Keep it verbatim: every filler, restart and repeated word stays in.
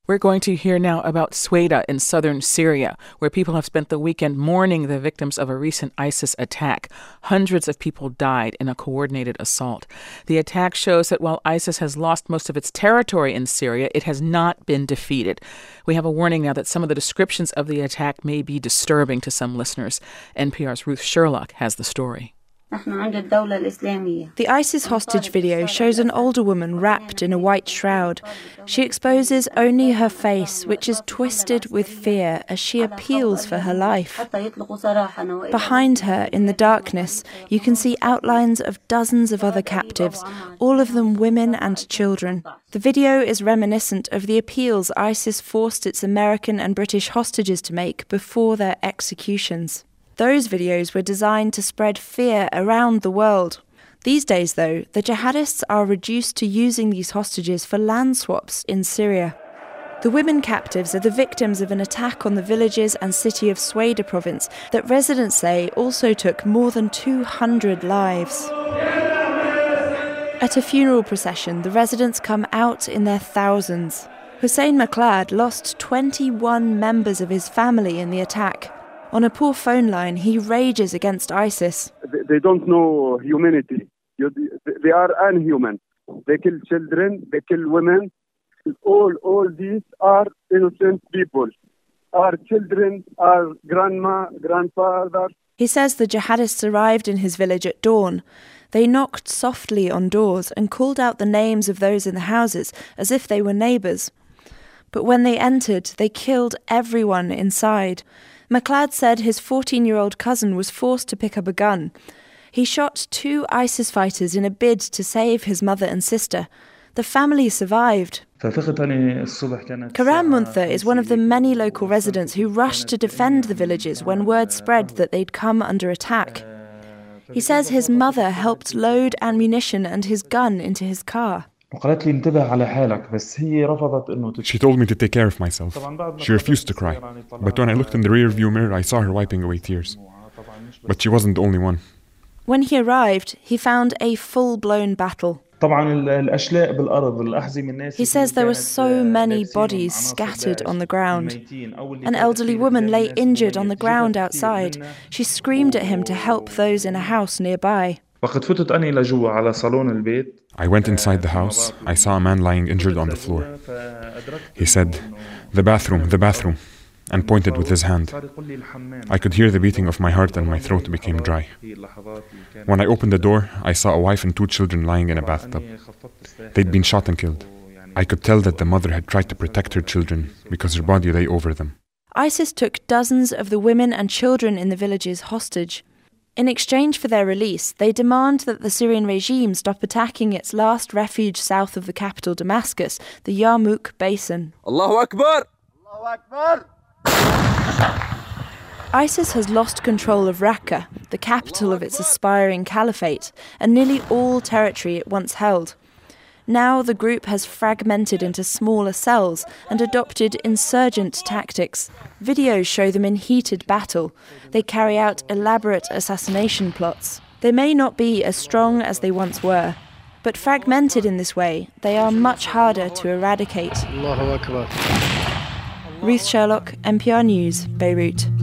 We're going to hear now about Sueda in southern Syria, where people have spent the weekend mourning the victims of a recent ISIS attack. Hundreds of people died in a coordinated assault. The attack shows that while ISIS has lost most of its territory in Syria, it has not been defeated. We have a warning now that some of the descriptions of the attack may be disturbing to some listeners. N P R's Ruth Sherlock has the story. The ISIS hostage video shows an older woman wrapped in a white shroud. She exposes only her face, which is twisted with fear as she appeals for her life. Behind her, in the darkness, you can see outlines of dozens of other captives, all of them women and children. The video is reminiscent of the appeals ISIS forced its American and British hostages to make before their executions. Those videos were designed to spread fear around the world. These days, though, the jihadists are reduced to using these hostages for land swaps in Syria. The women captives are the victims of an attack on the villages and city of Sueda province that residents say also took more than two hundred lives. At a funeral procession, the residents come out in their thousands. Hussein Maklad lost twenty-one members of his family in the attack. On a poor phone line, he rages against ISIS. They don't know humanity. They are unhuman. They kill children, they kill women. All, all these are innocent people. Our children, our grandma, grandfather. He says the jihadists arrived in his village at dawn. They knocked softly on doors and called out the names of those in the houses as if they were neighbours. But when they entered, they killed everyone inside. Maklad said his fourteen-year-old cousin was forced to pick up a gun. He shot two ISIS fighters in a bid to save his mother and sister. The family survived. Karam Muntha is one of the many local residents who rushed to defend the villages when word spread that they'd come under attack. He says his mother helped load ammunition and his gun into his car. She told me to take care of myself. She refused to cry. But when I looked in the rear-view mirror, I saw her wiping away tears. But she wasn't the only one. When he arrived, he found a full-blown battle. He says there were so many bodies scattered on the ground. An elderly woman lay injured on the ground outside. She screamed at him to help those in a house nearby. I went inside the house. I saw a man lying injured on the floor. He said, "The bathroom, the bathroom," and pointed with his hand. I could hear the beating of my heart and my throat became dry. When I opened the door, I saw a wife and two children lying in a bathtub. They'd been shot and killed. I could tell that the mother had tried to protect her children because her body lay over them. ISIS took dozens of the women and children in the villages hostage. In exchange for their release, they demand that the Syrian regime stop attacking its last refuge south of the capital Damascus, the Yarmouk Basin. Allahu Akbar! Allahu Akbar! ISIS has lost control of Raqqa, the capital of its aspiring caliphate, and nearly all territory it once held. Now the group has fragmented into smaller cells and adopted insurgent tactics. Videos show them in heated battle. They carry out elaborate assassination plots. They may not be as strong as they once were, but fragmented in this way, they are much harder to eradicate. Ruth Sherlock, N P R News, Beirut.